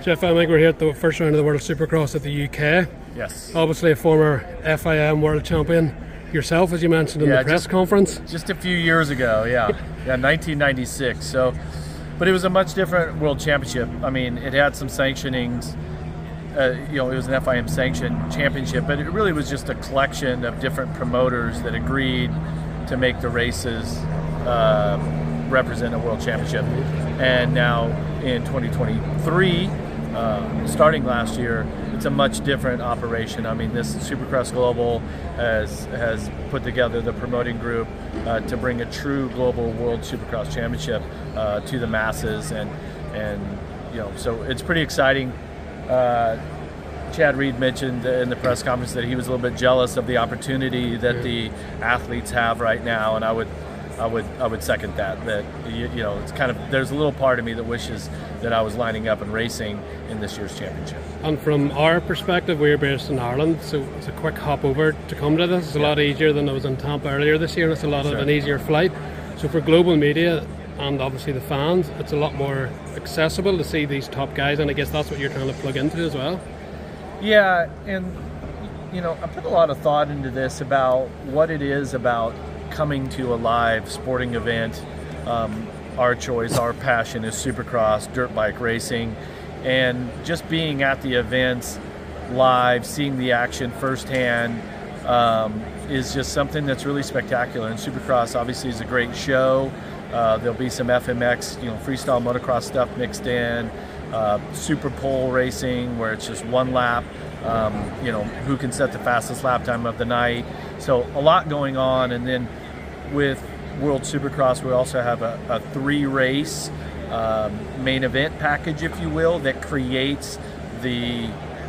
Jeff, I think we're here at the first round of the World Supercross at the UK. Yes. Obviously a former FIM World Champion yourself, as you mentioned in the press conference. Just a few years ago, yeah. 1996. So, but it was a much different World Championship. I mean, it had some sanctionings. It was an FIM sanctioned championship, but it really was just a collection of different promoters that agreed to make the races represent a World Championship. And now in 2023, starting last year, it's a much different operation. I mean, this Supercross Global has put together the promoting group to bring a true global World Supercross Championship to the masses, and so it's pretty exciting. Chad Reed mentioned in the press conference that he was a little bit jealous of the opportunity that the athletes have right now, and I would second that. That it's kind of, there's a little part of me that wishes that I was lining up and racing in this year's championship. And from our perspective, we're based in Ireland, so it's a quick hop over to come to this. It's a lot easier than I was in Tampa earlier this year, and it's a lot of an easier flight. So for global media and obviously the fans, it's a lot more accessible to see these top guys, and I guess that's what you're trying to plug into as well. Yeah, and I put a lot of thought into this about what it is about coming to a live sporting event. Our choice, our passion is Supercross, dirt bike racing, and just being at the events live, seeing the action firsthand, is just something that's really spectacular. And Supercross obviously is a great show. There'll be some FMX, freestyle motocross stuff mixed in, super pole racing where it's just one lap, who can set the fastest lap time of the night. So a lot going on. And then with World Supercross, we also have a 3-race main event package, if you will, that creates the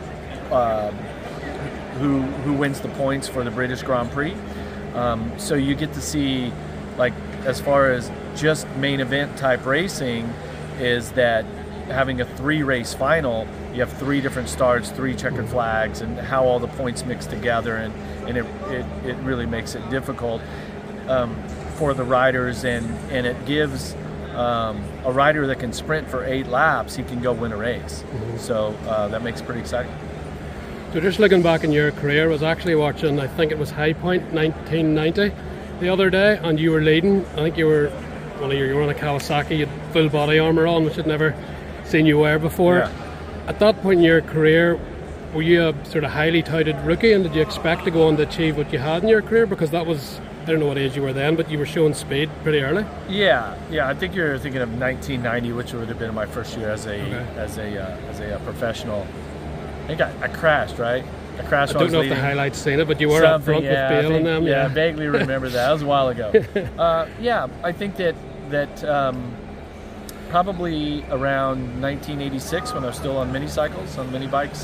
who wins the points for the British Grand Prix. So you get to see, like, as far as just main event type racing, is that having a 3-race final, you have 3 different starts, 3 checkered flags, and how all the points mix together, and it really makes it difficult for the riders, and it gives a rider that can sprint for 8 laps, he can go win a race. So that makes it pretty exciting. So just looking back in your career, I was actually watching, I think it was High Point 1990 the other day, and you were leading. I think you were on a Kawasaki, you had full body armour on, which I'd never seen you wear before. Yeah. At that point in your career, were you a sort of highly touted rookie, and did you expect to go on to achieve what you had in your career? Because that was, I don't know what age you were then, but you were showing speed pretty early. Yeah. I think you're thinking of 1990, which would have been my first year as a professional. I think I crashed, right? I crashed. I don't know if the highlights seen it, but you were up front with Bale and them. Yeah, I vaguely remember that. That was a while ago. I think that probably around 1986, when I was still on mini cycles, on mini bikes,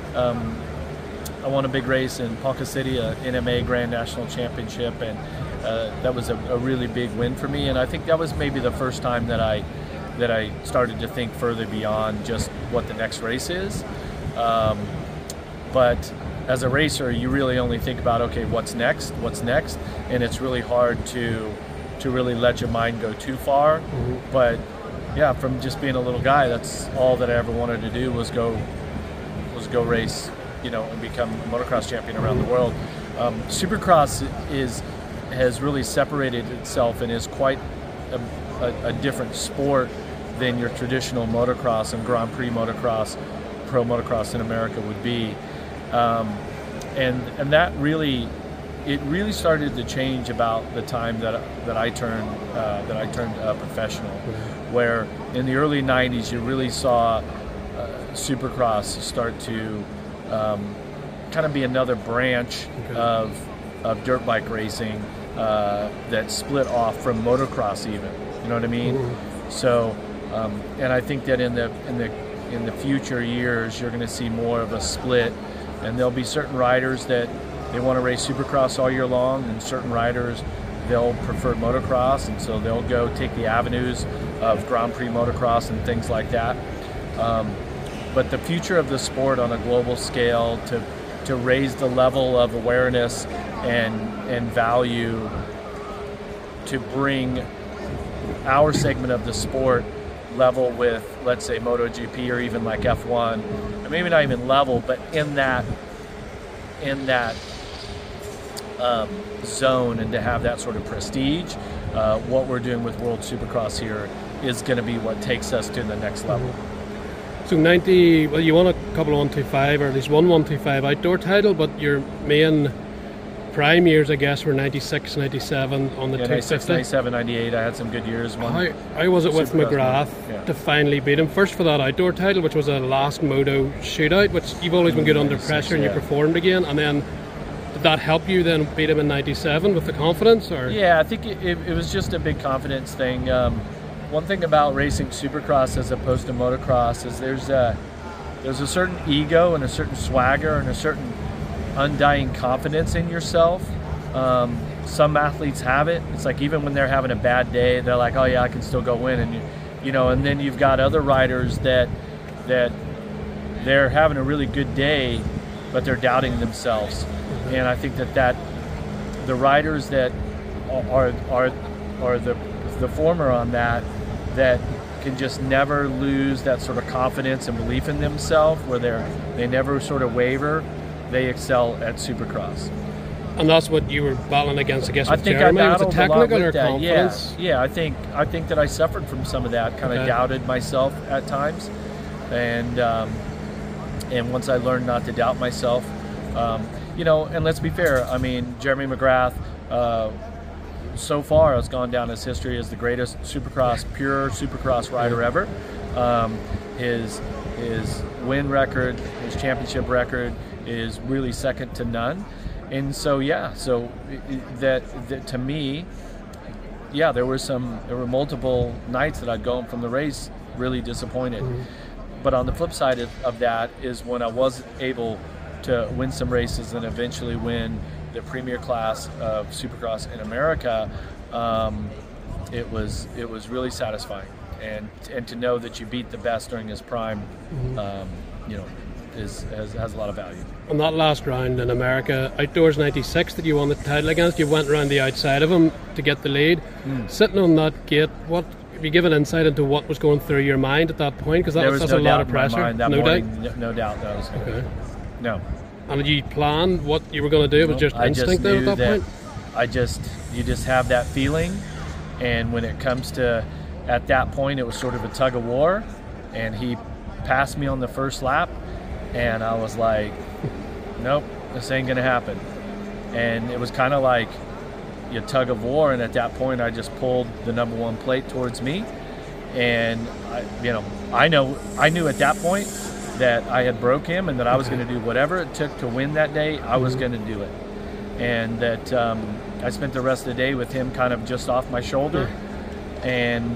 I won a big race in Ponca City, a NMA Grand National Championship, and that was a really big win for me. And I think that was maybe the first time that I started to think further beyond just what the next race is. But as a racer, you really only think about, okay, what's next, and it's really hard to really let your mind go too far. But yeah, from just being a little guy, that's all that I ever wanted to do was go race, and become a motocross champion around the world. Supercross has really separated itself and is quite a different sport than your traditional motocross and Grand Prix motocross, pro motocross in America would be. And that really started to change about the time that I turned professional, where in the early 90s you really saw Supercross start to kind of be another branch of dirt bike racing that split off from motocross, even, you know what I mean? So and I think that in the future years you're going to see more of a split, and there'll be certain riders that they want to race Supercross all year long, and certain riders, they'll prefer motocross, and so they'll go take the avenues of Grand Prix motocross and things like that. But the future of the sport on a global scale, to raise the level of awareness and value, to bring our segment of the sport level with, let's say, MotoGP or even like F1, or maybe not even level, but in that zone, and to have that sort of prestige, what we're doing with World Supercross here is going to be what takes us to the next level. So 90, well, you won a couple of 125, or at least one 125 outdoor title, but your main prime years, I guess, were 96, 97 on the 250. 97, 98, I had some good years. How was it with McGrath to finally beat him? First for that outdoor title, which was a last moto shootout, which you've always been good under pressure, and you performed again, and then did that help you then beat him in 97 with the confidence? Or? Yeah, I think it was just a big confidence thing. One thing about racing Supercross as opposed to motocross is there's a certain ego and a certain swagger and a certain undying confidence in yourself. Some athletes have it. It's like even when they're having a bad day, they're like, "Oh yeah, I can still go win." And and then you've got other riders that they're having a really good day, but they're doubting themselves. And I think that the riders that are the former on that can just never lose that sort of confidence and belief in themselves, where they never sort of waver. They excel at Supercross. And that's what you were battling against, I guess, with I think Jeremy? I Was it technical or that. confidence? Yeah. I think that I suffered from some of that. Kind of doubted myself at times, and once I learned not to doubt myself, and let's be fair. I mean, Jeremy McGrath, so far has gone down as history as the greatest pure Supercross rider ever. His win record, his championship record, is really second to none. And so that to me, there were multiple nights that I'd go home from the race really disappointed. But on the flip side of that is when I was able to win some races and eventually win the premier class of Supercross in America, it was really satisfying, and to know that you beat the best during his prime, has a lot of value. On that last round in America, outdoors 96 that you won the title against, you went around the outside of him to get the lead. Sitting on that gate, what have you given insight into what was going through your mind at that point? Because that's a lot of pressure. No doubt that was going. No. And did you plan what you were going to do? It was just instinct at that point? You just have that feeling, and when it comes to, at that point, it was sort of a tug of war, and he passed me on the first lap, and I was like, nope, this ain't going to happen. And it was kind of like a tug of war, and at that point, I just pulled the number one plate towards me, and I knew at that point that I had broke him, and that I was going to do whatever it took to win that day. I was going to do it, and that I spent the rest of the day with him kind of just off my shoulder, and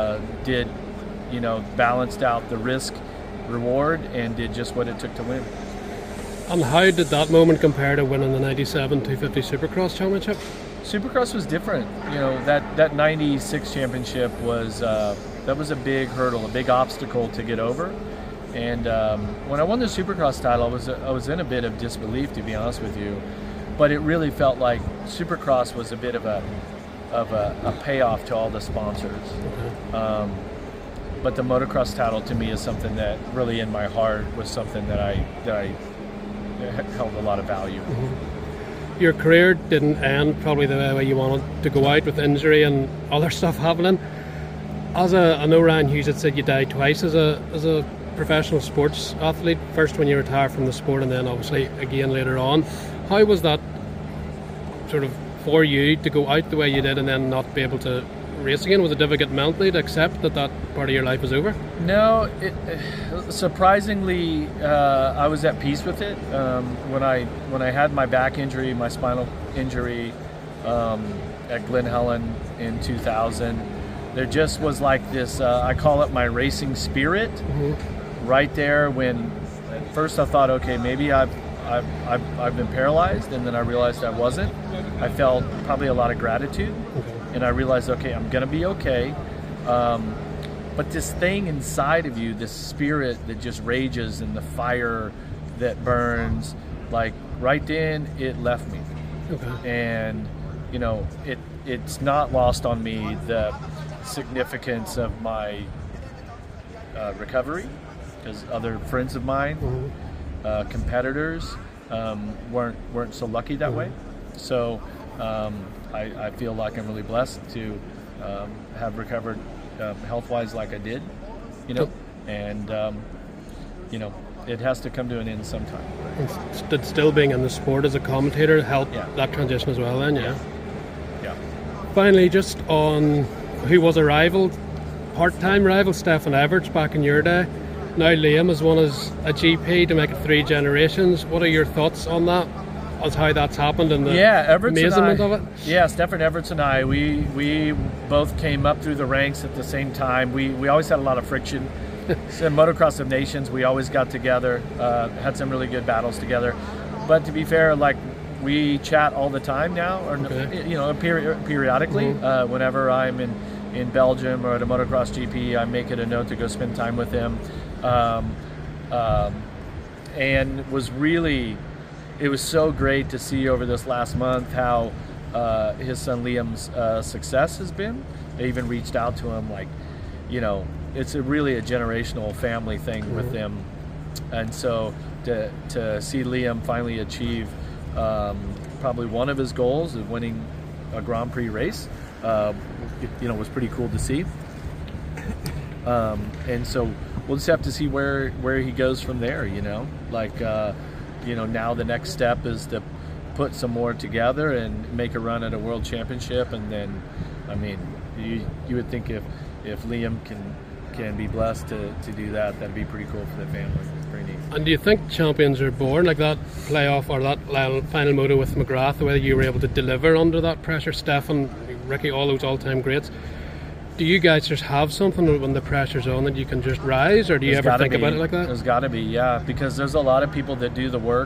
balanced out the risk reward and did just what it took to win. And how did that moment compare to winning the 97 250 Supercross Championship? Supercross was different. That 96 championship was that was a big hurdle, a big obstacle to get over. And when I won the Supercross title, I was in a bit of disbelief, to be honest with you. But it really felt like Supercross was a bit of a payoff to all the sponsors. But the motocross title to me is something that really in my heart was something that I held a lot of value. Your career didn't end probably the way you wanted to go out, with injury and other stuff happening. I know Ryan Hughes had said you died twice as a professional sports athlete, first when you retired from the sport and then obviously again later on. How was that sort of for you to go out the way you did and then not be able to race again? Was it difficult mentally to accept that part of your life was over? No, surprisingly, I was at peace with it. When I had my back injury, my spinal injury at Glen Helen in 2000, there just was like this, I call it my racing spirit, right there when at first I thought, okay, maybe I've been paralyzed, and then I realized I wasn't. I felt probably a lot of gratitude, and I realized, okay, I'm gonna be okay. But this thing inside of you, this spirit that just rages, and the fire that burns, like right then it left me. And it's not lost on me the significance of my recovery, because other friends of mine, competitors, weren't so lucky that way. So I feel like I'm really blessed to have recovered health-wise like I did, and it has to come to an end sometime. Did still being in the sport as a commentator help that transition as well then? Yeah. Finally, just on who was a rival, part-time rival, Stefan Everts back in your day. Now Liam has won as a GP to make it 3 generations. What are your thoughts on that? As how that's happened and the amazement of it? Yeah, Stefan Everts and I, we both came up through the ranks at the same time. We always had a lot of friction. So in Motocross of Nations, we always got together, had some really good battles together. But to be fair, like, we chat all the time now, or periodically. Whenever I'm in Belgium or at a motocross GP, I make it a note to go spend time with him. And it was so great to see over this last month how his son Liam's success has been. I even reached out to him, like, it's really a generational family thing with them. And so to see Liam finally achieve probably one of his goals of winning a Grand Prix race, was pretty cool to see. And so we'll just have to see where he goes from there. Now the next step is to put some more together and make a run at a world championship. And then, I mean, you would think if Liam can be blessed to do that, that'd be pretty cool for the family. It's pretty neat. And do you think champions are born, like that playoff or that final moto with McGrath, the way you were able to deliver under that pressure? Stefan, Ricky, all those all-time greats. Do you guys just have something when the pressure's on that you can just rise, or do you ever think about it like that? There's got to be, yeah, because there's a lot of people that do the work,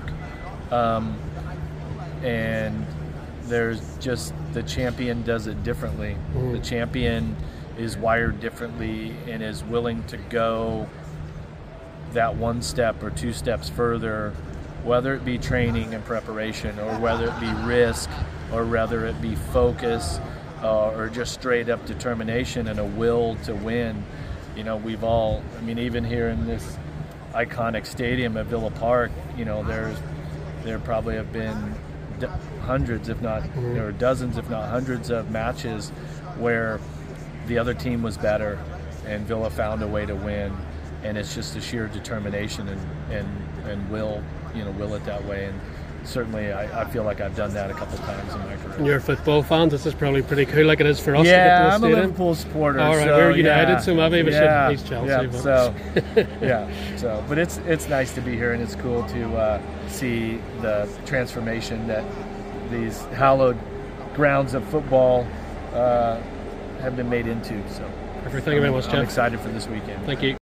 and there's just the champion does it differently. The champion is wired differently and is willing to go that one step or 2 steps further, whether it be training and preparation, or whether it be risk, or whether it be focus, or just straight up determination and a will to win. We've all, even here in this iconic stadium at Villa Park, there probably have been hundreds, if not, or dozens, if not hundreds of matches where the other team was better and Villa found a way to win, and it's just a sheer determination and will it that way. And certainly I feel like I've done that a couple times in my career. And you're football fans, this is probably pretty cool, like it is for us to get to the I'm stadium. a Liverpool supporter. All right, so, we're United, so maybe we should he's Chelsea. But it's nice to be here, and it's cool to see the transformation that these hallowed grounds of football have been made into. So Perfect. Thank you very much, Jeff. I'm excited for this weekend. Thank you.